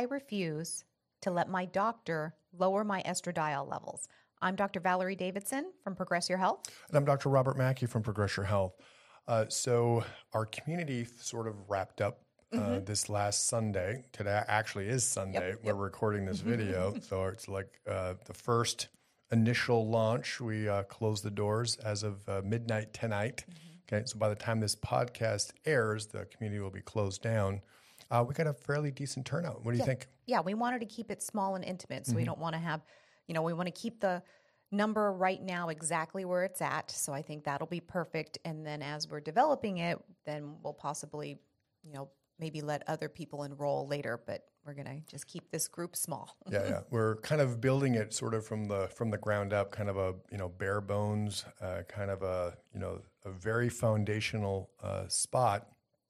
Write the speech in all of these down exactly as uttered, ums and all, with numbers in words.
I refuse to let my doctor lower my estradiol levels. I'm Doctor Valerie Davidson from Progress Your Health. And I'm Doctor Robert Mackey from Progress Your Health. Uh, so our community sort of wrapped up uh, mm-hmm. this last Sunday. Today actually is Sunday. Yep, We're yep. recording this video. So it's like uh, the first initial launch. We uh, closed the doors as of uh, midnight tonight. Mm-hmm. Okay, so by the time this podcast airs, the community will be closed down. Uh, we got a fairly decent turnout. What do yeah. you think? Yeah, we wanted to keep it small and intimate. So mm-hmm. we don't want to have, you know, we want to keep the number right now exactly where it's at. So I think that'll be perfect. And then as we're developing it, then we'll possibly, you know, maybe let other people enroll later, but we're going to just keep this group small. yeah, yeah. We're kind of building it sort of from the from the ground up, kind of a, you know, bare bones, uh, kind of a, you know, a very foundational uh, spot.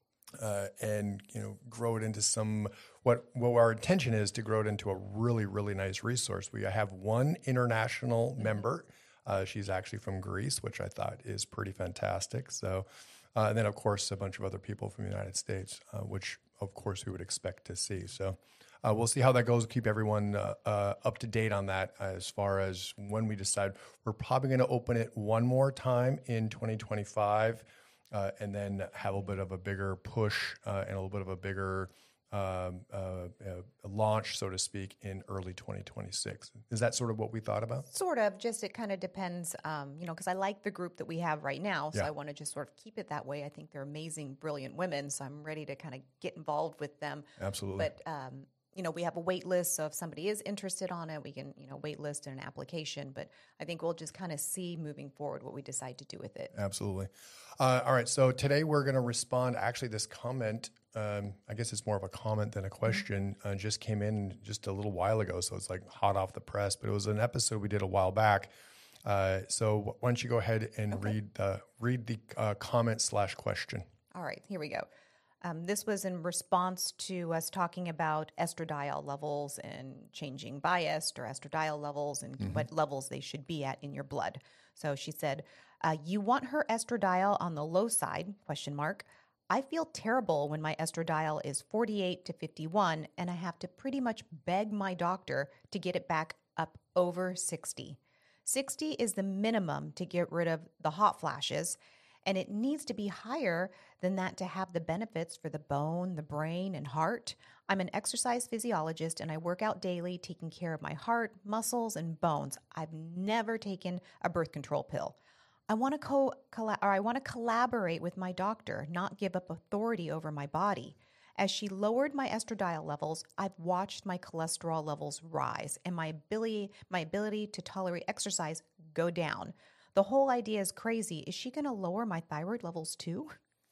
Uh, and, you know, grow it into some, what, what our intention is to grow it into a really, really nice resource. We have one international mm-hmm. member. Uh, she's actually from Greece, which I thought is pretty fantastic. So, uh, and then, of course, a bunch of other people from the United States, uh, which, of course, we would expect to see. So uh, we'll see how that goes. Keep everyone uh, uh, up to date on that as far as when we decide. We're probably going to open it one more time in twenty twenty-five. Uh, and then have a little bit of a bigger push uh, and a little bit of a bigger um, uh, uh, launch, so to speak, in early twenty twenty-six. Is that sort of what we thought about? Sort of. Just it kind of depends, um, you know, because I like the group that we have right now. So yeah. I want to just sort of keep it that way. I think they're amazing, brilliant women. So I'm ready to kind of get involved with them. Absolutely. But, um, you know, we have a wait list. So if somebody is interested on it, we can, you know, wait list an application. But I think we'll just kind of see moving forward what we decide to do with it. Absolutely. Uh, all right. So today we're going to respond. Actually, this comment, um, I guess it's more of a comment than a question, mm-hmm. uh, just came in just a little while ago. So it's like hot off the press. But it was an episode we did a while back. Uh, so why don't you go ahead and okay. read, uh, read the uh, comment slash question. All right. Here we go. Um, this was in response to us talking about estradiol levels and changing biased or estradiol levels and mm-hmm. what levels they should be at in your blood. So she said, uh, you want her estradiol on the low side, question mark. I feel terrible when my estradiol is forty-eight to fifty-one and I have to pretty much beg my doctor to get it back up over sixty. sixty is the minimum to get rid of the hot flashes, and it needs to be higher than that to have the benefits for the bone, the brain, and heart. I'm an exercise physiologist, and I work out daily, taking care of my heart, muscles, and bones. I've never taken a birth control pill. I want to co- colla- or I want to collaborate with my doctor, not give up authority over my body. As she lowered my estradiol levels, I've watched my cholesterol levels rise and my ability, my ability to tolerate exercise go down. The whole idea is crazy. Is she going to lower my thyroid levels too?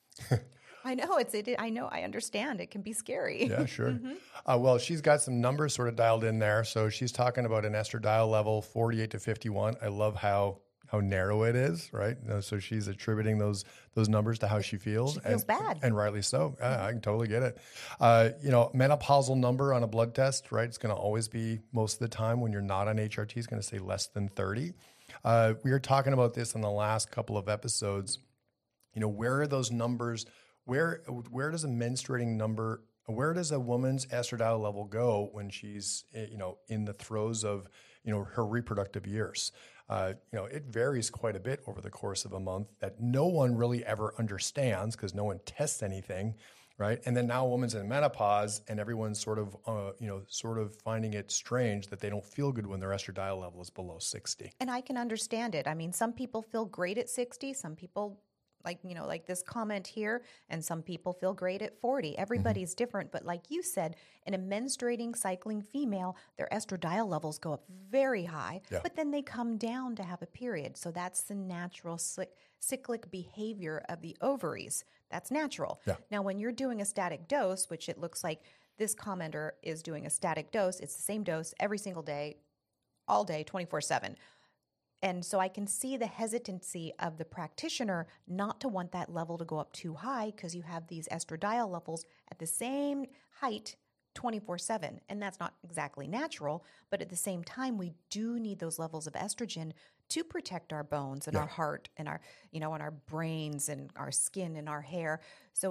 I know it's. It, I know. I understand. It can be scary. Yeah, sure. mm-hmm. uh, well, she's got some numbers sort of dialed in there. So she's talking about an estradiol level forty-eight to fifty-one. I love how how narrow it is, right? You know, so she's attributing those those numbers to how she feels. She feels and, bad, and rightly so. Yeah, mm-hmm. I can totally get it. Uh, you know, menopausal number on a blood test, right? It's going to always be most of the time when you're not on H R T. It's going to say less than thirty. Uh, we were talking about this in the last couple of episodes. You know, where are those numbers? Where where does a menstruating number? Where does a woman's estradiol level go when she's, you know, in the throes of, you know, her reproductive years? Uh, you know, it varies quite a bit over the course of a month that no one really ever understands because no one tests anything, right? And then now a woman's in menopause and everyone's sort of, uh, you know, sort of finding it strange that they don't feel good when their estradiol level is below sixty. And I can understand it. I mean, some people feel great at sixty. Some people, like, you know, like this comment here, and some people feel great at forty. Everybody's mm-hmm. different. But like you said, in a menstruating, cycling female, their estradiol levels go up very high, yeah. but then they come down to have a period. So that's the natural cyc- cyclic behavior of the ovaries. That's natural. Yeah. Now, when you're doing a static dose, which it looks like this commenter is doing a static dose, it's the same dose every single day, all day, twenty-four seven. And so I can see the hesitancy of the practitioner not to want that level to go up too high because you have these estradiol levels at the same height twenty-four seven. And that's not exactly natural, but at the same time, we do need those levels of estrogen to protect our bones and yeah. our heart and our, you know, and our brains and our skin and our hair. So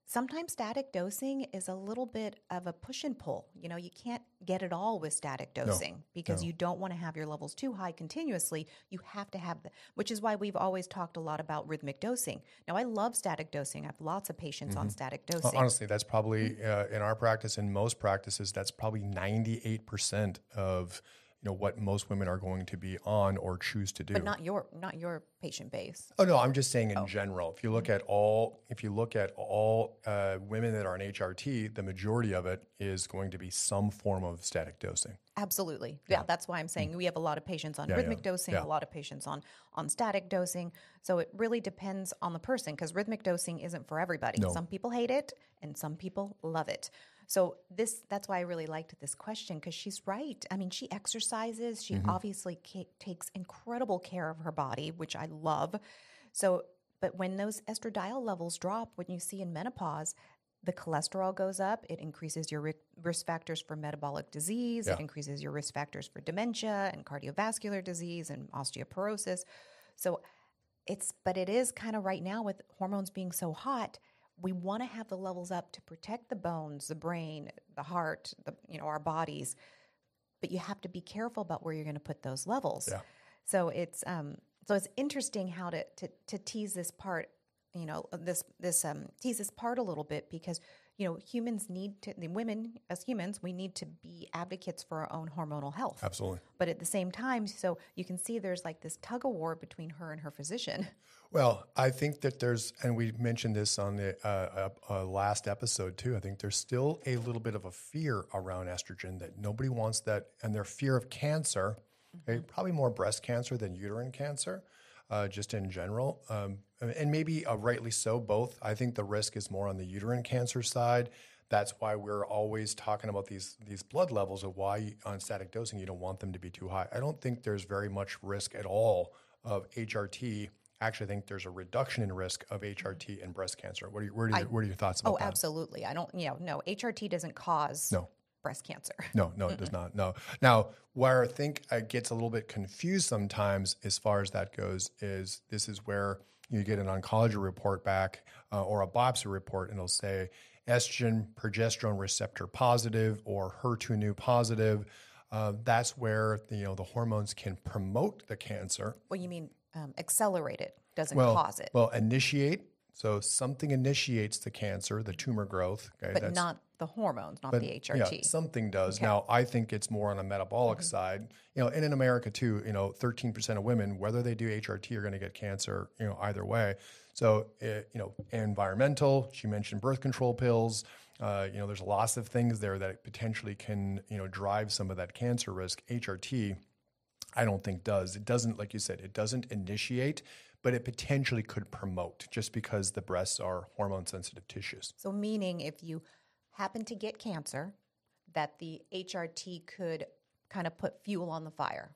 Sometimes static dosing is a little bit of a push and pull. You know, you can't get it all with static dosing because no. you don't want to have your levels too high continuously. You have to have the, which is why we've always talked a lot about rhythmic dosing. Now, I love static dosing. I have lots of patients mm-hmm. on static dosing. Honestly, that's probably uh, in our practice, in most practices, that's probably ninety-eight percent of you know what most women are going to be on or choose to do. But not your not your patient base. Oh no, I'm just saying in oh. general. If you look at all, if you look at all uh, women that are on H R T, the majority of it is going to be some form of static dosing. Absolutely, yeah. yeah that's why I'm saying mm. we have a lot of patients on yeah, rhythmic yeah. dosing, yeah. a lot of patients on on static dosing. So it really depends on the person because rhythmic dosing isn't for everybody. No. Some people hate it, and some people love it. So this that's why I really liked this question because she's right. I mean, she exercises. She mm-hmm. obviously ca- takes incredible care of her body, which I love. So, but when those estradiol levels drop, when you see in menopause, the cholesterol goes up. It increases your ri- risk factors for metabolic disease. Yeah. It increases your risk factors for dementia and cardiovascular disease and osteoporosis. So it's, but it is kind of right now with hormones being so hot, we want to have the levels up to protect the bones, the brain, the heart, the, you know, our bodies. But you have to be careful about where you're going to put those levels. Yeah. So it's um, so it's interesting how to, to to tease this part, you know, this this um, tease this part a little bit because you know humans need to, the women as humans, we need to be advocates for our own hormonal health. Absolutely. But at the same time, so you can see there's like this tug of war between her and her physician. Well, I think that there's, and we mentioned this on the uh, uh, last episode too, I think there's still a little bit of a fear around estrogen that nobody wants that, and their fear of cancer, mm-hmm. okay, probably more breast cancer than uterine cancer, uh, just in general, um, and maybe uh, rightly so, both. I think the risk is more on the uterine cancer side. That's why we're always talking about these these blood levels of why on static dosing you don't want them to be too high. I don't think there's very much risk at all of H R T. Actually, I think there's a reduction in risk of H R T and breast cancer. What are, you, what are, your, I, what are your thoughts about oh, that? Oh, absolutely. I don't, you know, no, H R T doesn't cause no. breast cancer. No, no, it does not. No. Now, where I think it gets a little bit confused sometimes as far as that goes is this is where you get an oncology report back uh, or a biopsy report, and it'll say estrogen, progesterone receptor positive or H E R two neu positive. Uh, that's where the, you know the hormones can promote the cancer. Well, you mean um, accelerate it, doesn't well, cause it. Well, initiate. So something initiates the cancer, the tumor growth. Okay, but that's, not the hormones, not but, the H R T. Yeah, something does. Okay. Now, I think it's more on a metabolic mm-hmm. side. You know, and in America too, you know, thirteen percent of women, whether they do H R T, are going to get cancer. You know, either way. So, uh, you know, environmental. She mentioned birth control pills. Uh, you know, there's lots of things there that potentially can, you know, drive some of that cancer risk. H R T, I don't think does. It doesn't, like you said, it doesn't initiate, but it potentially could promote just because the breasts are hormone-sensitive tissues. So meaning if you happen to get cancer, that the H R T could kind of put fuel on the fire.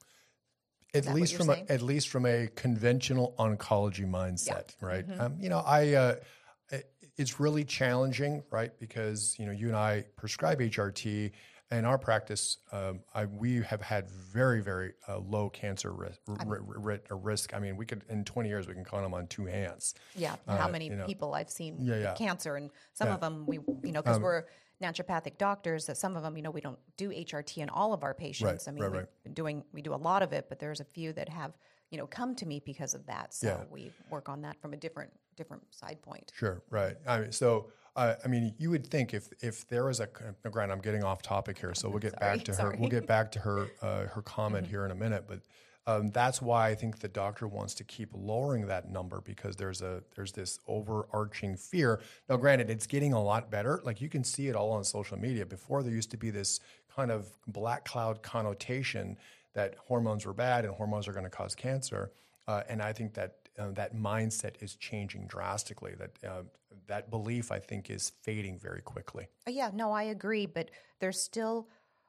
At least from a, at least from a conventional oncology mindset, yeah. right? Mm-hmm. Um, you know, I uh, it's really challenging, right? Because you know, you and I prescribe H R T. In our practice, um, I, we have had very, very uh, low cancer risk, r- r- r- risk. I mean, we could in twenty years we can count them on two hands. Yeah, uh, how many you know. people I've seen yeah, yeah. with cancer, and some yeah. of them we, you know, because um, we're naturopathic doctors. That some of them, you know, we don't do H R T in all of our patients. Right, I mean, right, we've right. been doing we do a lot of it, but there's a few that have you know come to me because of that. So yeah. we work on that from a different different side point. Sure, right. I mean, so. Uh, I mean, you would think if if there was a granted, I'm getting off topic here, so we'll get sorry, back to sorry. her. We'll get back to her uh, her comment mm-hmm. here in a minute, but um, that's why I think the doctor wants to keep lowering that number because there's a there's this overarching fear. Now, granted, it's getting a lot better. Like you can see it all on social media. Before there used to be this kind of black cloud connotation that hormones were bad and hormones are going to cause cancer, uh, and I think that. Uh, that mindset is changing drastically. That uh, that belief, I think, is fading very quickly. Yeah, no, I agree. But there's still,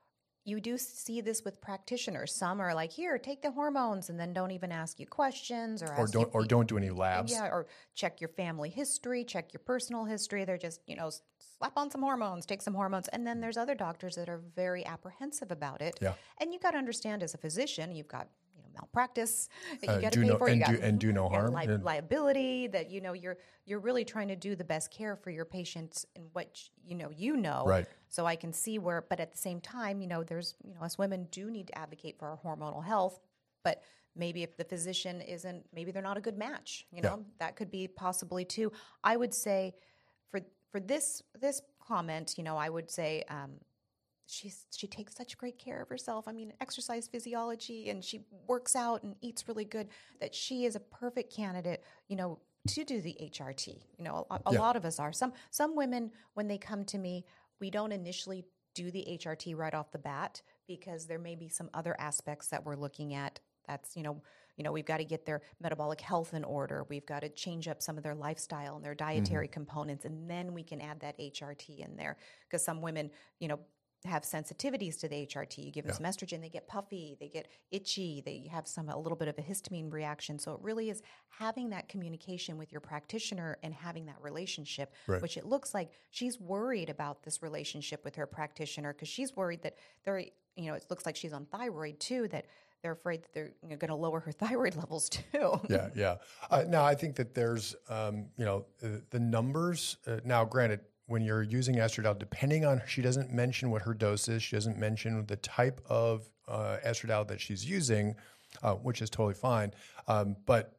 you do see this with practitioners. Some are like, here, take the hormones, and then don't even ask you questions, or or ask don't you, or don't do any labs. Yeah, or check your family history, check your personal history. They're just, you know, slap on some hormones, take some hormones, and then there's other doctors that are very apprehensive about it. Yeah. And you got to understand, as a physician, you've got. malpractice that you Uh, got to do pay no- for. You and got do- and do no yeah, harm. li- And- liability that, you know, you're you're really trying to do the best care for your patients and what, you know, you know. Right. So I can see where, but at the same time, you know, there's, you know, us women do need to advocate for our hormonal health, but maybe if the physician isn't, maybe they're not a good match, you know, Yeah. that could be possibly too. I would say for, for this, this comment, you know, I would say, um, she's, she takes such great care of herself. I mean, exercise physiology, and she works out and eats really good, that she is a perfect candidate, you know, to do the H R T. You know, a, a Yeah. lot of us are. Some, some women, when they come to me, we don't initially do the H R T right off the bat because there may be some other aspects that we're looking at. That's, you know, you know, we've got to get their metabolic health in order. We've got to change up some of their lifestyle and their dietary mm-hmm. components, and then we can add that H R T in there. Because some women, you know, have sensitivities to the H R T. You give them yeah. some estrogen, they get puffy, they get itchy, they have some a little bit of a histamine reaction. So it really is having that communication with your practitioner and having that relationship, right. which it looks like she's worried about this relationship with her practitioner because she's worried that they're, you know, it looks like she's on thyroid too, that they're afraid that they're, you know, going to lower her thyroid levels too. yeah, yeah. Uh, now, I think that there's, um, you know, uh, the numbers. Uh, now, granted, when you're using estradiol, depending on, she doesn't mention what her dose is. She doesn't mention the type of uh, estradiol that she's using, uh, which is totally fine. Um, but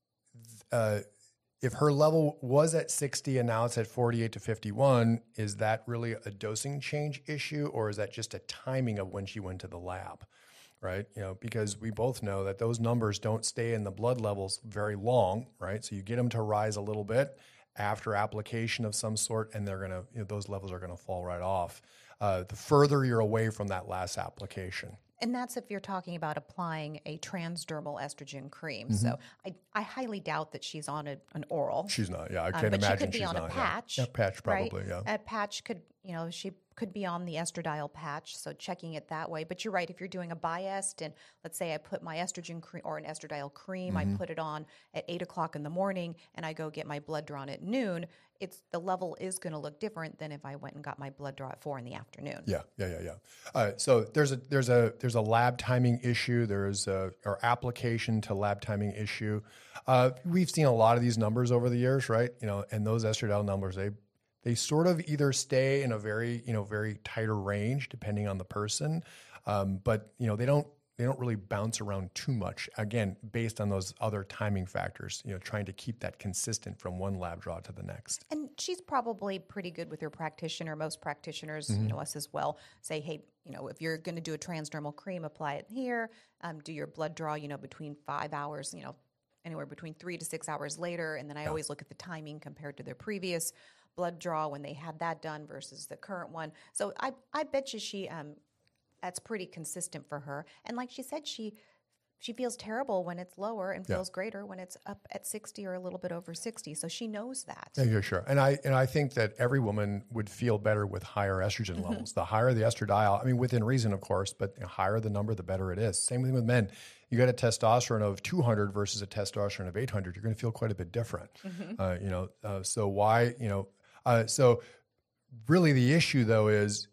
uh, if her level was at sixty and now it's at forty-eight to fifty-one, is that really a dosing change issue, or is that just a timing of when she went to the lab? Right, you know, because we both know that those numbers don't stay in the blood levels very long, right? So you get them to rise a little bit after application of some sort, and they're gonna, you know, those levels are gonna fall right off. Uh, the further you're away from that last application. And that's if you're talking about applying a transdermal estrogen cream. Mm-hmm. So I, I highly doubt that she's on a, an oral. She's not, yeah. I Um, can't but imagine she could be she's on not. a patch. Yeah, yeah patch probably, right? yeah. A patch could, you know, she could be on the estradiol patch, so checking it that way. But you're right, if you're doing a Biest, and let's say I put my estrogen cream or an estradiol cream, mm-hmm. I put it on at eight o'clock in the morning, and I go get my blood drawn at noon, it's the level is going to look different than if I went and got my blood draw at four in the afternoon. Yeah, yeah, yeah, yeah. Uh, so there's a there's a there's a lab timing issue. There's a or application to lab timing issue. Uh, we've seen a lot of these numbers over the years, right? You know, and those estradiol numbers, they they sort of either stay in a very you know very tighter range depending on the person, um, but you know they don't. They don't really bounce around too much, again, based on those other timing factors, you know, trying to keep that consistent from one lab draw to the next. And she's probably pretty good with her practitioner. Most practitioners, mm-hmm. you know, us as well, say, hey, you know, if you're going to do a transdermal cream, apply it here, um, do your blood draw, you know, between five hours, you know, anywhere between three to six hours later. And then I yeah. always look at the timing compared to their previous blood draw when they had that done versus the current one. So I, I bet you she... Um, that's pretty consistent for her. And like she said, she she feels terrible when it's lower and feels yeah. greater when it's up at sixty or a little bit over sixty. So she knows that. Yeah, yeah, sure. And I and I think that every woman would feel better with higher estrogen levels. The higher the estradiol, I mean, within reason, of course, but the higher the number, the better it is. Same thing with men. You got a testosterone of two hundred versus a testosterone of eight hundred, you're going to feel quite a bit different. Mm-hmm. Uh, you know, uh, so why, you know, uh, so really the issue though is,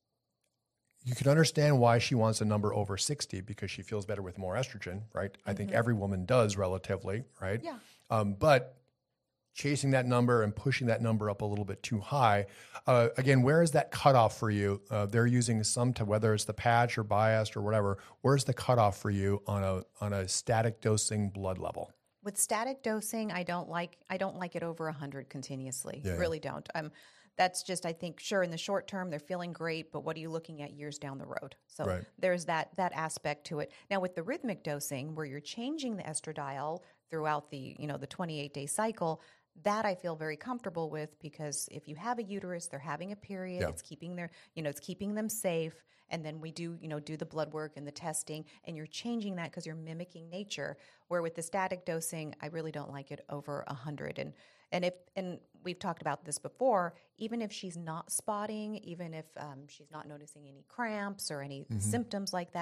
you can understand why she wants a number over sixty because she feels better with more estrogen, right? Mm-hmm. I think every woman does relatively, right? Yeah. Um, but chasing that number and pushing that number up a little bit too high, uh, again, where is that cutoff for you? Uh, they're using some to, whether it's the patch or Biest or whatever, where's the cutoff for you on a on a static dosing blood level? With static dosing, I don't like I don't like it over one hundred continuously. Yeah, really yeah. don't. Um, That's just, I think, sure, in the short term, they're feeling great, but what are you looking at years down the road? So right. there's that that aspect to it. Now, with the rhythmic dosing, where you're changing the estradiol throughout the, you know, the twenty-eight day cycle, that I feel very comfortable with because if you have a uterus, they're having a period, yeah. it's keeping their, you know, it's keeping them safe. And then we do, you know, do the blood work and the testing, and you're changing that because you're mimicking nature. Where with the static dosing, I really don't like it over one hundred. And And if and we've talked about this before, even if she's not spotting, even if um, she's not noticing any cramps or any mm-hmm. symptoms like that,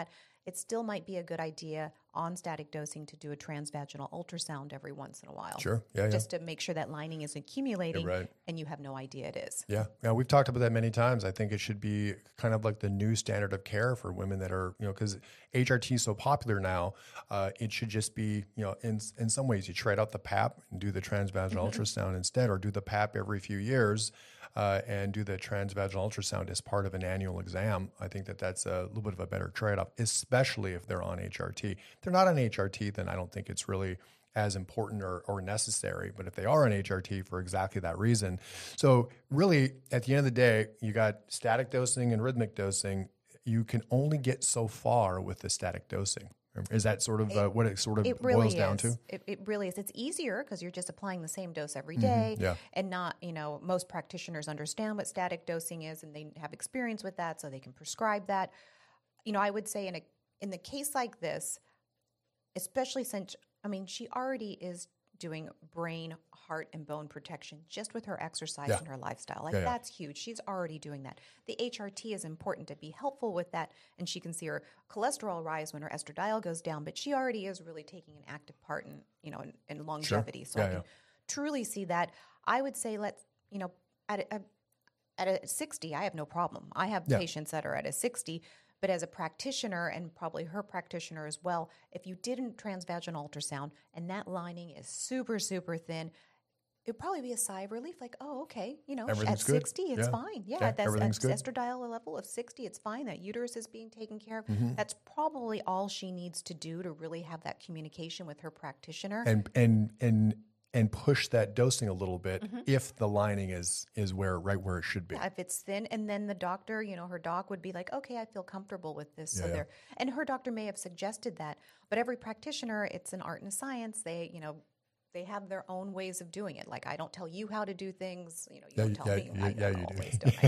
it still might be a good idea on static dosing to do a transvaginal ultrasound every once in a while. Sure. Yeah, yeah. Just to make sure that lining is accumulating You're right. and you have no idea it is. Yeah. Yeah. We've talked about that many times. I think it should be kind of like the new standard of care for women that are, you know, because H R T is so popular now, uh, it should just be, you know, in in some ways you trade out the P A P and do the transvaginal Mm-hmm. ultrasound instead, or do the P A P every few years uh, and do the transvaginal ultrasound as part of an annual exam. I think that that's a little bit of a better trade-off, especially if they're on H R T. If they're not on H R T, then I don't think it's really as important or, or necessary. But if they are on H R T for exactly that reason. So really, at the end of the day, you got static dosing and rhythmic dosing. You can only get so far with the static dosing. Is that sort of uh, what it sort of It really boils down is. to? It, it really is. It's easier because you're just applying the same dose every day, yeah. and not, you know, most practitioners understand what static dosing is and they have experience with that, so they can prescribe that. You know, I would say in a in the case like this, especially since, I mean, she already is doing brain, heart, and bone protection just with her exercise Yeah. and her lifestyle. Like, Yeah, yeah. that's huge. She's already doing that. The H R T is important to be helpful with that, and she can see her cholesterol rise when her estradiol goes down, but she already is really taking an active part in, you know, in, in longevity. So Yeah, I can yeah. truly see that. I would say let's, you know, at a, at a sixty, I have no problem. I have Yeah. patients that are at a sixty, but as a practitioner, and probably her practitioner as well, if you did a transvaginal ultrasound and that lining is super, super thin, it'd probably be a sigh of relief, like, oh, okay, you know, Everything's at good. sixty, it's Yeah. fine. Yeah, Yeah, that's everything's at good. estradiol level of sixty, it's fine. That uterus is being taken care of. Mm-hmm. That's probably all she needs to do to really have that communication with her practitioner. and and and and push that dosing a little bit Mm-hmm. if the lining is is where right where it should be. Yeah, if it's thin, and then the doctor, you know, her doc would be like, okay, I feel comfortable with this. So Yeah, yeah. there, and her doctor may have suggested that, but every practitioner, it's an art and a science. They, you know, they have their own ways of doing it. Like, I don't tell you how to do things. You know, you Yeah, don't you- tell yeah, me. yeah, I yeah, don't you do. always, don't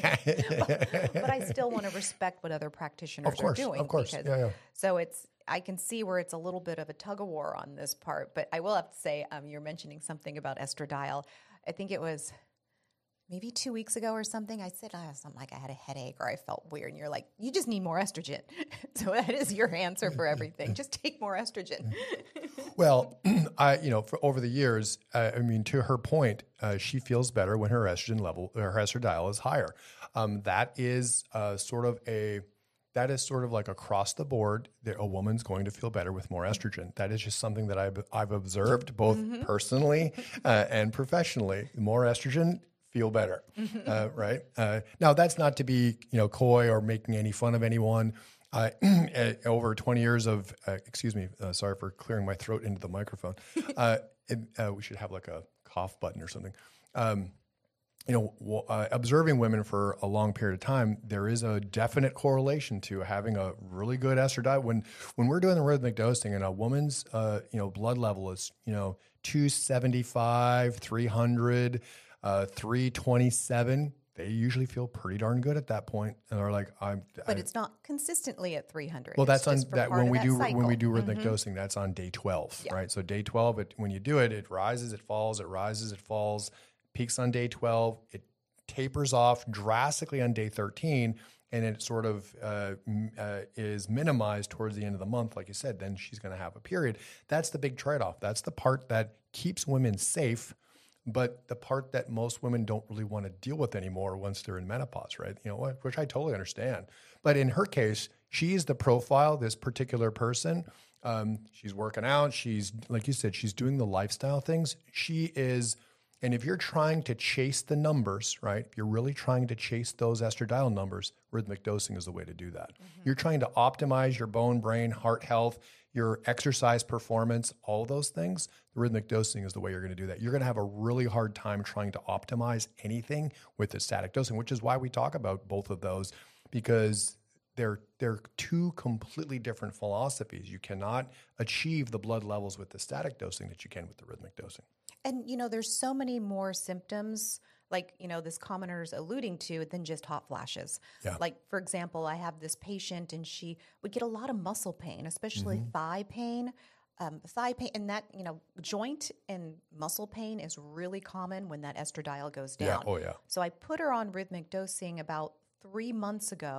I? but, but I still want to respect what other practitioners Of course, are doing. of course. Because, Yeah, yeah. So it's, I can see where it's a little bit of a tug of war on this part. But I will have to say, um, you're mentioning something about estradiol. I think it was maybe two weeks ago or something, I said oh, something like I had a headache or I felt weird. And you're like, you just need more estrogen. So that is your answer for everything. Just take more estrogen. Well, I you know for over the years, uh, I mean, to her point, uh, she feels better when her estrogen level, her estradiol is higher. Um, that is uh, sort of a that is sort of like across the board that a woman's going to feel better with more estrogen. That is just something that I've I've observed both personally uh, and professionally. More estrogen, feel better, uh, right? Uh, now, that's not to be you know coy or making any fun of anyone. Uh, over twenty years of, uh, excuse me, uh, sorry for clearing my throat into the microphone. Uh, it, uh, we should have like a cough button or something. Um, you know, w- uh, observing women for a long period of time, there is a definite correlation to having a really good estradiol. When when we're doing the rhythmic dosing and a woman's, uh, you know, blood level is, you know, two seventy-five, three hundred, uh, three twenty-seven, they usually feel pretty darn good at that point, and are like, "I'm." But I, it's not consistently at three hundred. well, It's that's on just for that part when of we that do when we cycle. do rhythmic dosing. That's on day twelve, Yeah. right? So day twelve, it, when you do it, it rises, it falls, it rises, it falls, peaks on day twelve. It tapers off drastically on day thirteen, and it sort of uh, m- uh, is minimized towards the end of the month. Like you said, then she's going to have a period. That's the big trade-off. That's the part that keeps women safe, but the part that most women don't really want to deal with anymore once they're in menopause, right? You know what? Which I totally understand. But in her case, she's the profile, this particular person. Um, she's working out. She's, like you said, she's doing the lifestyle things. She is, and if you're trying to chase the numbers, right? If you're really trying to chase those estradiol numbers, rhythmic dosing is the way to do that. You're trying to optimize your bone, brain, heart health, your exercise performance, all those things. The rhythmic dosing is the way you're going to do that. You're going to have a really hard time trying to optimize anything with the static dosing, which is why we talk about both of those, because they're they're two completely different philosophies. You cannot achieve the blood levels with the static dosing that you can with the rhythmic dosing. And, you know, there's so many more symptoms, like, you know, this commenter's alluding to, than just hot flashes. Yeah. Like, for example, I have this patient and she would get a lot of muscle pain, especially Mm-hmm. thigh pain. Um, thigh pain, and that, you know, joint and muscle pain is really common when that estradiol goes down. Yeah. Oh, yeah. So I put her on rhythmic dosing about three months ago,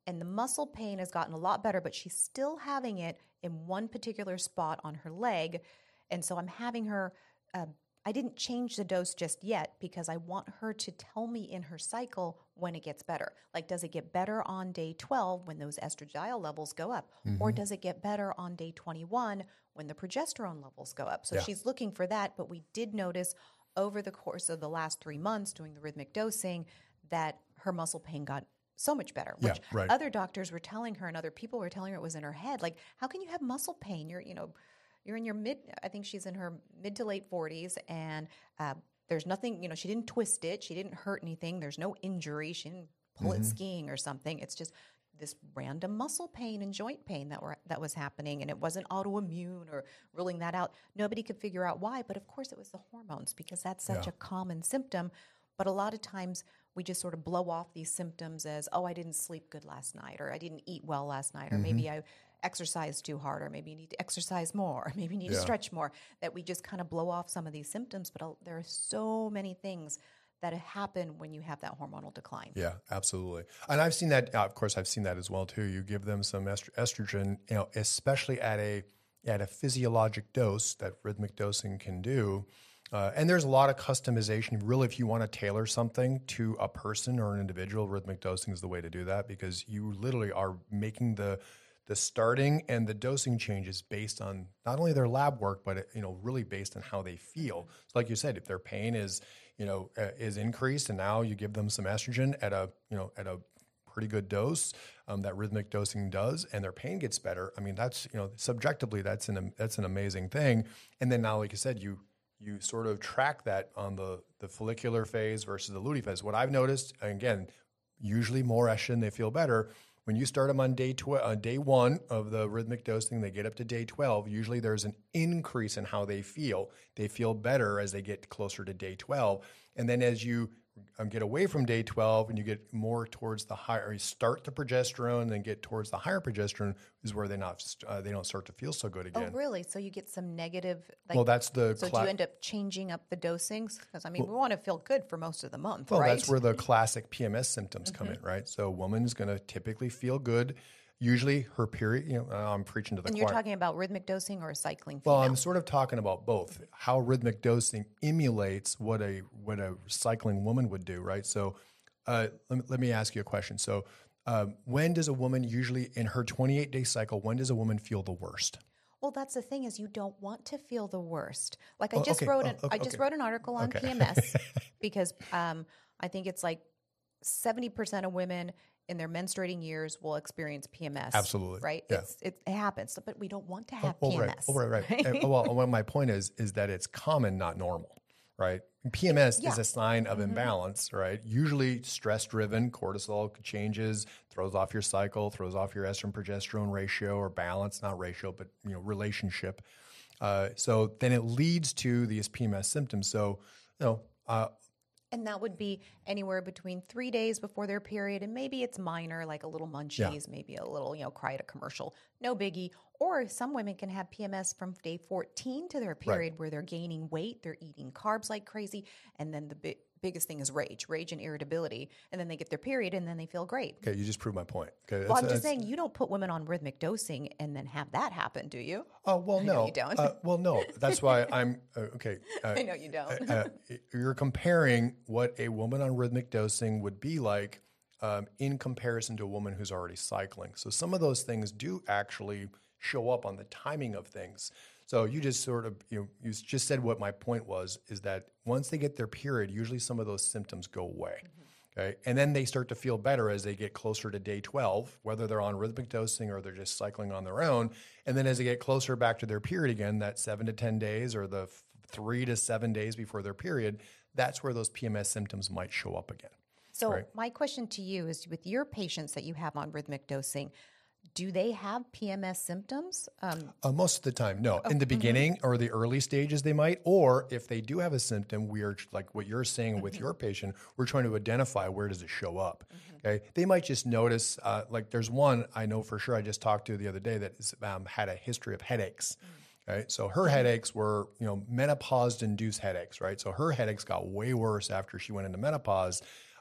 and the muscle pain has gotten a lot better, but she's still having it in one particular spot on her leg. And so I'm having her, uh, I didn't change the dose just yet because I want her to tell me in her cycle when it gets better. Like, does it get better on day twelve when those estradiol levels go up? Mm-hmm. Or does it get better on day twenty-one when the progesterone levels go up? So yeah. she's looking for that, but we did notice over the course of the last three months doing the rhythmic dosing that her muscle pain got so much better, which yeah, right. other doctors were telling her and other people were telling her it was in her head. Like, how can you have muscle pain? You're, you know, you're in your mid, I think she's in her mid to late forties, and uh, there's nothing, you know, she didn't twist it. She didn't hurt anything. There's no injury. She didn't pull mm-hmm. it skiing or something. It's just this random muscle pain and joint pain that were that was happening, and it wasn't autoimmune or ruling that out. Nobody could figure out why, but of course it was the hormones because that's such yeah. a common symptom. But a lot of times we just sort of blow off these symptoms as, oh, I didn't sleep good last night, or I didn't eat well last night, or mm-hmm. maybe I exercised too hard, or maybe you need to exercise more, or maybe you need yeah. to stretch more, that we just kind of blow off some of these symptoms. But uh, there are so many things that happen when you have that hormonal decline. Yeah, absolutely. And I've seen that, uh, of course, I've seen that as well too. You give them some est- estrogen, you know, especially at a at a physiologic dose that rhythmic dosing can do. Uh, and there's a lot of customization. Really, if you want to tailor something to a person or an individual, rhythmic dosing is the way to do that because you literally are making the the starting and the dosing changes based on not only their lab work, but, you know, really based on how they feel. So like you said, if their pain is, you know, uh, is increased and now you give them some estrogen at a, you know, at a pretty good dose um, that rhythmic dosing does, and their pain gets better. I mean, that's, you know, subjectively, that's an, that's an amazing thing. And then now, like you said, you, you sort of track that on the, the follicular phase versus the luteal phase. What I've noticed, again, usually more estrogen, they feel better. When you start them on day tw- on day one of the rhythmic dosing, they get up to day twelve. Usually there's an increase in how they feel. They feel better as they get closer to day twelve. And then as you um, get away from day twelve and you get more towards the higher, or you start the progesterone and then get towards the higher progesterone is where they not uh, they don't start to feel so good again. Oh, really? So you get some negative. Like, well, that's the. So cla- do you end up changing up the dosings? Because I mean, well, we want to feel good for most of the month, well, right? Well, that's where the classic P M S symptoms come mm-hmm. in, right? So a woman's going to typically feel good. Usually her period, you know, I'm preaching to the and choir. You're talking about rhythmic dosing or a cycling female? female? Well, I'm sort of talking about both. How rhythmic dosing emulates what a what a cycling woman would do, right? So uh, let, me, let me ask you a question. So um, when does a woman usually, in her twenty-eight day cycle, when does a woman feel the worst? Well, that's the thing is you don't want to feel the worst. Like I oh, just okay. wrote an oh, okay. I just wrote an article on okay. P M S because um, I think it's like seventy percent of women in their menstruating years will experience P M S. Absolutely. Right? Yeah. It's, it happens, but we don't want to have oh, oh, P M S. Right. Oh, right, right. right? And, well, well, my point is, is that it's common, not normal, right? P M S yeah. is a sign of mm-hmm. imbalance, right? Usually stress-driven, cortisol changes, throws off your cycle, throws off your estrogen progesterone ratio or balance, not ratio, but, you know, relationship. Uh, so then it leads to these P M S symptoms. So, you know, uh, and that would be anywhere between three days before their period, and maybe it's minor, like a little munchies, yeah. maybe a little, you know, cry at a commercial, no biggie. Or some women can have P M S from day fourteen to their period right. where they're gaining weight, they're eating carbs like crazy, and then the bi- biggest thing is rage, rage and irritability, and then they get their period and then they feel great. Okay, you just proved my point. Okay, well, I'm just saying you don't put women on rhythmic dosing and then have that happen, do you? Oh, well, no. No, you don't. Uh, well, no. That's why I'm, uh, okay. Uh, I know you don't. uh, you're comparing what a woman on rhythmic dosing would be like um, in comparison to a woman who's already cycling. So some of those things do actually show up on the timing of things. So you just sort of, you know, you just said what my point was, is that once they get their period, usually some of those symptoms go away. Mm-hmm. Okay. And then they start to feel better as they get closer to day twelve, whether they're on rhythmic dosing or they're just cycling on their own. And then as they get closer back to their period again, that seven to ten days or the f- three to seven days before their period, that's where those P M S symptoms might show up again. So right? My question to you is, with your patients that you have on rhythmic dosing, do they have P M S symptoms? Um, uh, most of the time, no. Oh, in the beginning mm-hmm. or the early stages, they might. Or if they do have a symptom, we are, like what you're saying with mm-hmm. your patient, we're trying to identify where does it show up. Mm-hmm. Okay, they might just notice. Uh, like there's one I know for sure I just talked to the other day that is, um, had a history of headaches. Mm-hmm. Right, so her headaches were, you know, menopause-induced headaches. Right, so her headaches got way worse after she went into menopause.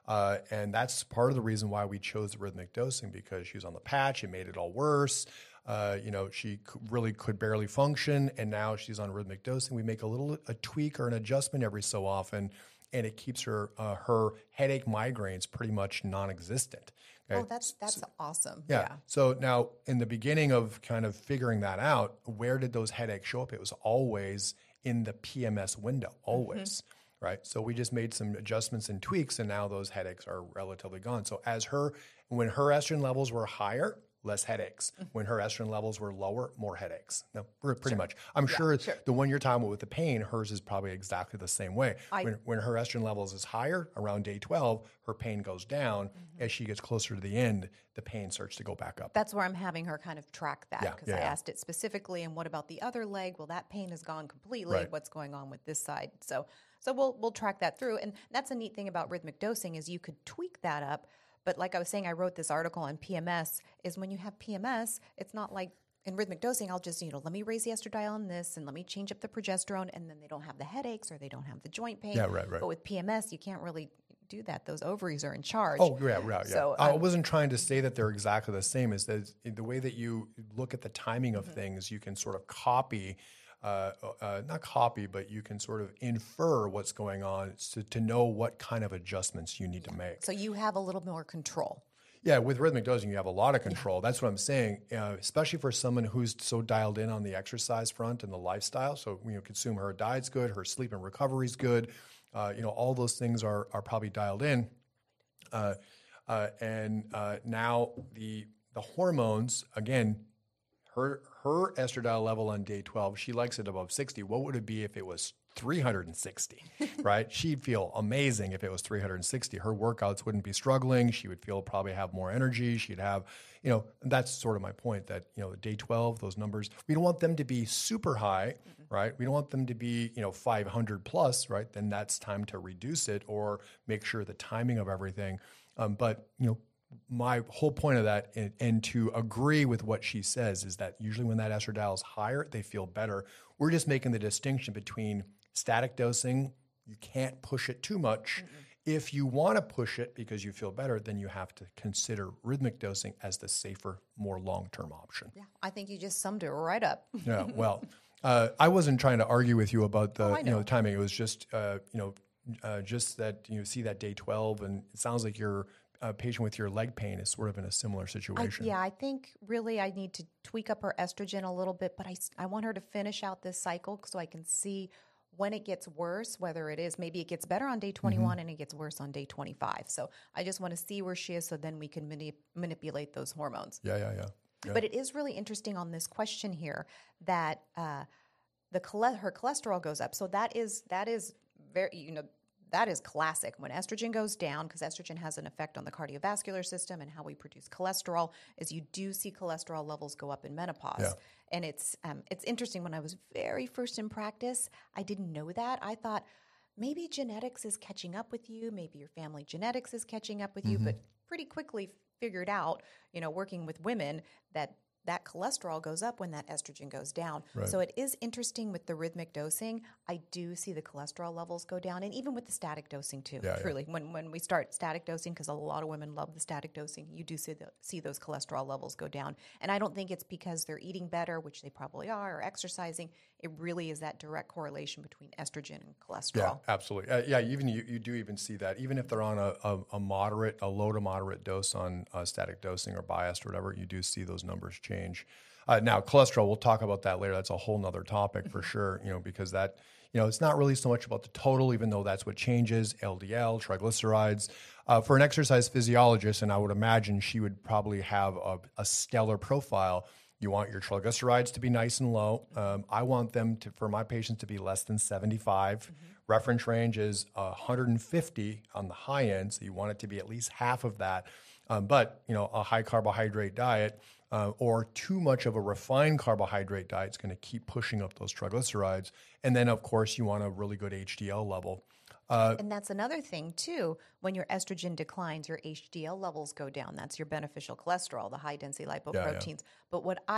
Uh, and that's part of the reason why we chose the rhythmic dosing, because she was on the patch. It made it all worse. Uh, you know, she c- really could barely function, and now she's on rhythmic dosing. We make a little a tweak or an adjustment every so often, and it keeps her uh, her headache migraines pretty much non-existent. Okay? Oh, that's that's so, awesome. Yeah. yeah. So now in the beginning of kind of figuring that out, where did those headaches show up? It was always in the P M S window, always. Mm-hmm. Right. So we just made some adjustments and tweaks, and now those headaches are relatively gone. So as her, when her estrogen levels were higher, less headaches. Mm-hmm. When her estrogen levels were lower, more headaches. No, pretty sure. much. I'm yeah, sure, sure the one you're talking about with the pain, hers is probably exactly the same way. I, when, when her estrogen levels is higher, around day twelve, her pain goes down. Mm-hmm. As she gets closer to the end, the pain starts to go back up. That's where I'm having her kind of track that, because yeah, yeah, I yeah. asked it specifically, and what about the other leg? Well, that pain is gone completely. Right. What's going on with this side? So so we'll we'll track that through. And that's a neat thing about rhythmic dosing is you could tweak that up. But like I was saying, I wrote this article on P M S, is when you have P M S, it's not like in rhythmic dosing, I'll just, you know, let me raise the estradiol on this and let me change up the progesterone, and then they don't have the headaches or they don't have the joint pain. Yeah, right, right. But with P M S, you can't really do that. Those ovaries are in charge. Oh, yeah, right, yeah. So, I um, wasn't trying to say that they're exactly the same. Is that the way that you look at the timing of mm-hmm. things, you can sort of copy Uh, uh, not copy, but you can sort of infer what's going on to, to know what kind of adjustments you need to make. So you have a little more control. Yeah, with rhythmic dosing, you have a lot of control. Yeah. That's what I'm saying, uh, especially for someone who's so dialed in on the exercise front and the lifestyle. So, you know, consume her diet's good, her sleep and recovery's good. Uh, you know, all those things are are probably dialed in. Uh, uh, and uh, now the the hormones, again, her her estradiol level on day twelve, she likes it above sixty. What would it be if it was three hundred sixty, right? She'd feel amazing if it was three hundred sixty. Her workouts wouldn't be struggling. She would feel probably have more energy. She'd have, you know, that's sort of my point that, you know, day twelve, those numbers, we don't want them to be super high, mm-hmm. right? We don't want them to be, you know, five hundred plus, right? Then that's time to reduce it or make sure the timing of everything. Um, but, you know, my whole point of that, and, and to agree with what she says, is that usually when that estradiol is higher, they feel better. We're just making the distinction between static dosing. You can't push it too much. Mm-mm. If you want to push it because you feel better, then you have to consider rhythmic dosing as the safer, more long-term option. Yeah, I think you just summed it right up. Yeah, well, uh, I wasn't trying to argue with you about the, oh, you know, the timing. It was just, uh, you know, uh, just that you see that day twelve, and it sounds like you're a patient with your leg pain is sort of in a similar situation. I, yeah, I think really I need to tweak up her estrogen a little bit, but I, I want her to finish out this cycle so I can see when it gets worse, whether it is, maybe it gets better on day twenty-one mm-hmm. and it gets worse on day twenty-five. So I just want to see where she is so then we can mani- manipulate those hormones. Yeah, yeah, yeah, yeah. But it is really interesting on this question here that uh, the chole- her cholesterol goes up. So that is that is very, you know, that is classic. When estrogen goes down, because estrogen has an effect on the cardiovascular system and how we produce cholesterol, is you do see cholesterol levels go up in menopause. Yeah. And it's um, it's interesting. When I was very first in practice, I didn't know that. I thought maybe genetics is catching up with you. Maybe your family genetics is catching up with mm-hmm. you. But pretty quickly figured out, you know, working with women, that that cholesterol goes up when that estrogen goes down. Right. So it is interesting with the rhythmic dosing. I do see the cholesterol levels go down, and even with the static dosing too, yeah, truly. Yeah. When when we start static dosing, because a lot of women love the static dosing, you do see, the, see those cholesterol levels go down. And I don't think it's because they're eating better, which they probably are, or exercising. It really is that direct correlation between estrogen and cholesterol. Yeah, absolutely. Uh, yeah, even you, you do even see that. Even if they're on a, a, a moderate, a low to moderate dose on uh, static dosing or biased or whatever, you do see those numbers change. Uh, now, cholesterol, we'll talk about that later. That's a whole nother topic for sure, you know, because that, you know, it's not really so much about the total, even though that's what changes, L D L, triglycerides. Uh, for an exercise physiologist, and I would imagine she would probably have a, a stellar profile. You want your triglycerides to be nice and low. Um, I want them to, for my patients to be less than seventy-five. Mm-hmm. Reference range is uh, one hundred fifty on the high end, so you want it to be at least half of that. Um, but, you know, a high carbohydrate diet uh, or too much of a refined carbohydrate diet is going to keep pushing up those triglycerides. And then, of course, you want a really good H D L level. Uh, and that's another thing, too. When your estrogen declines, your H D L levels go down. That's your beneficial cholesterol, the high-density lipoproteins. Yeah, yeah. But what I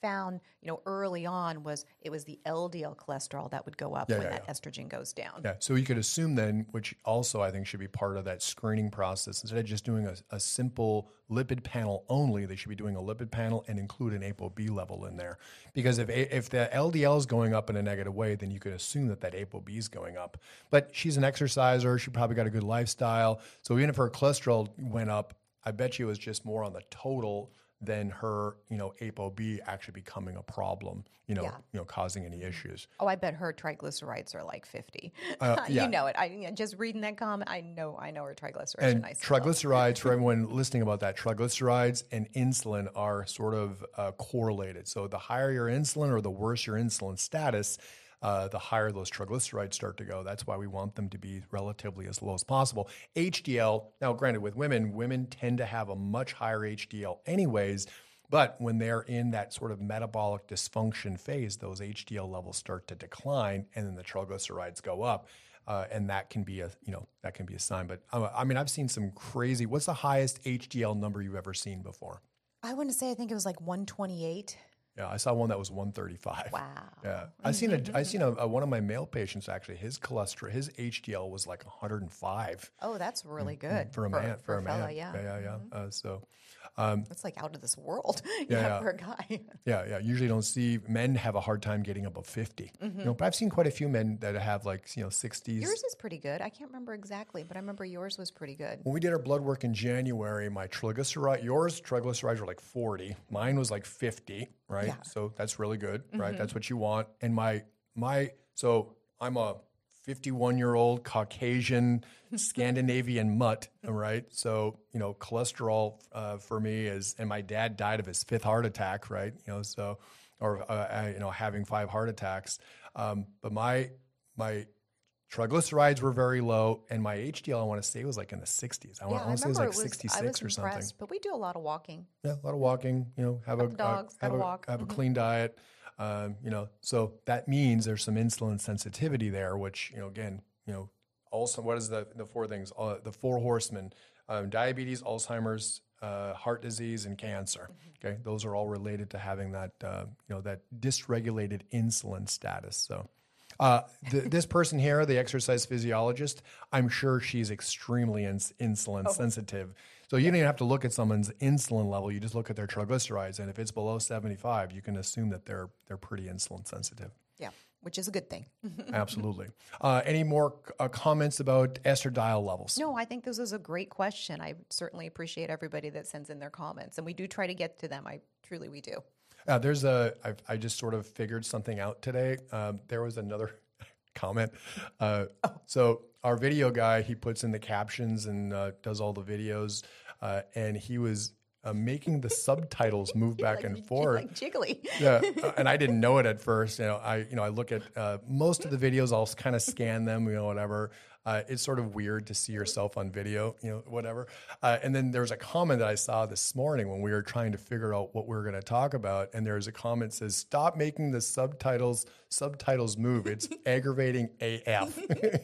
found, you know, early on was it was the L D L cholesterol that would go up Yeah, when yeah, that yeah. estrogen goes down. Yeah, so you could assume then, which also I think should be part of that screening process, instead of just doing a, a simple lipid panel only, they should be doing a lipid panel and include an ApoB level in there. Because if if the L D L is going up in a negative way, then you could assume that that ApoB is going up. But she's an exerciser, she probably got a good lifestyle, so even if her cholesterol went up, I bet you it was just more on the total than her, you know, ApoB actually becoming a problem, you know, Yeah. you know, causing any issues. Oh, I bet her triglycerides are like fifty. Uh, yeah. You know it. I you know, just reading that comment, I know I know her triglycerides are And nice. triglycerides, for everyone listening about that, triglycerides and insulin are sort of uh, correlated. So the higher your insulin or the worse your insulin status, uh, the higher those triglycerides start to go. That's why we want them to be relatively as low as possible. H D L, now granted with women, women tend to have a much higher H D L anyways, but when they're in that sort of metabolic dysfunction phase, those H D L levels start to decline and then the triglycerides go up. Uh, and that can be a, you know, that can be a sign. But uh, I mean, I've seen some crazy, what's the highest H D L number you've ever seen before? I want to say I think it was like one twenty-eight. Yeah, I saw one that was one thirty-five. Wow. Yeah, I seen a, I seen a, a one of my male patients actually. His cholesterol, his H D L was like one hundred five. Oh, that's really good for a man. For, for a man, fella, yeah. yeah, yeah. yeah. Uh, so, um, That's like out of this world. Yeah, yeah, yeah. for a guy. yeah, yeah. Usually, don't see men have a hard time getting above fifty. Mm-hmm. You know, but I've seen quite a few men that have like you know sixties. Yours is pretty good. I can't remember exactly, but I remember yours was pretty good. When we did our blood work in January, my triglyceride, yours triglycerides were like forty. Mine was like fifty, right? Yeah. So that's really good, right? Mm-hmm. That's what you want. And my, my, so I'm a fifty-one year old Caucasian Scandinavian mutt, all right? So, you know, cholesterol uh, for me is, and my dad died of his fifth heart attack, right? You know, so, or, uh, you know, having five heart attacks. Um, but my, my, triglycerides were very low, and my H D L, I want to say, was like in the sixties. I Yeah, want, I I want to say it was remember like it was, sixty-six I was or something. impressed, but we do a lot of walking. Yeah, a lot of walking. You know, have a the dogs, uh, have gotta a, walk. have a Mhm. clean diet. Um, you know, so that means there's some insulin sensitivity there, which you know, again, you know, also what is the the four things? Uh, the four horsemen: um, diabetes, Alzheimer's, uh, heart disease, and cancer. Mm-hmm. Okay, those are all related to having that uh, you know that dysregulated insulin status. So. Uh, th- this person here, the exercise physiologist, I'm sure she's extremely ins- insulin sensitive. So you don't even have to look at someone's insulin level. You just look at their triglycerides, and if it's below seventy-five, you can assume that they're they're pretty insulin sensitive. Yeah, which is a good thing. Absolutely. Uh, any more uh, comments about estradiol levels? No, I think this is a great question. I certainly appreciate everybody that sends in their comments, and we do try to get to them. I truly, we do. Uh, there's a, I've, I just sort of figured something out today. Um, there was another comment. Uh, Oh. So our video guy, he puts in the captions and uh, does all the videos, uh, and he was uh, making the subtitles move back Like, and j- forth. like jiggly. Yeah, uh, and I didn't know it at first. You know, I you know I look at uh, most of the videos. I'll kind of scan them. You know, whatever. Uh, it's sort of weird to see yourself on video. You know, whatever. Uh, and then there's a comment that I saw this morning when we were trying to figure out what we were going to talk about. And there's a comment that says, "Stop making the subtitles subtitles move. It's aggravating A F."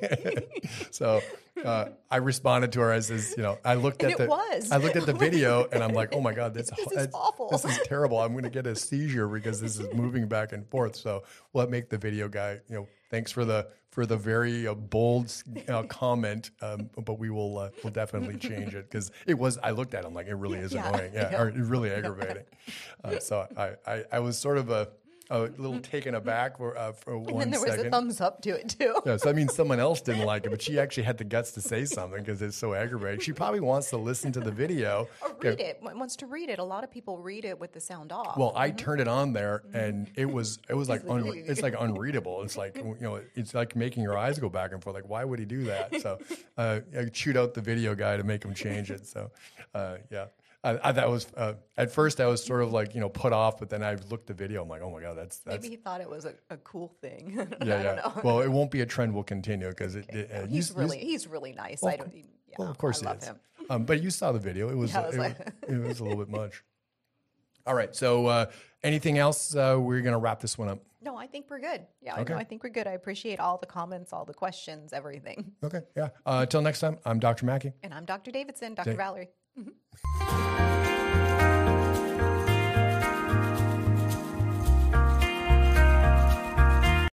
So uh, I responded to her as, as you know, I looked And at it the was. I looked at the video and I'm like, oh my god, that's This is that's- awful. This is terrible. I'm going to get a seizure because this is moving back and forth. So we'll make the video guy, you know, thanks for the for the very uh, bold uh, comment, um, but we will uh, we'll definitely change it because it was. I looked at him like it really is Yeah. annoying, yeah, Yeah. or it's really aggravating. Uh, so I, I I was sort of a. A little taken aback for, uh, for And one then there was second. a thumbs up to it too. Yeah, so that means someone else didn't like it, but she actually had the guts to say something because it's so aggravating. She probably wants to listen to the video. Or read it. Wants to read it. A lot of people read it with the sound off. Well, I turned it on there, and it was it was like un, it's like unreadable. It's like you know, it's like making your eyes go back and forth. Like, why would he do that? So uh, I chewed out the video guy to make him change it. So uh, yeah. I, I that was uh, at first I was sort of like you know put off, but then I looked the video. I'm like, oh my god, that's that's maybe he thought it was a, a cool thing. yeah I yeah. don't know. Well, it won't be a trend. We'll continue because it. Okay. it uh, No, you- he's you- really he's really nice. I don't. Yeah, well, of course I he love is. him. Um, but you saw the video. It was, Yeah, I was it, like- it was a little bit much. All right. So uh, anything else? Uh, we're going to wrap this one up. No, I think we're good. Yeah, Okay. I know. I think we're good. I appreciate all the comments, all the questions, everything. Okay. Yeah. Uh, until next time, I'm Doctor Mackey. And I'm Doctor Davidson, Doctor Okay. Valerie.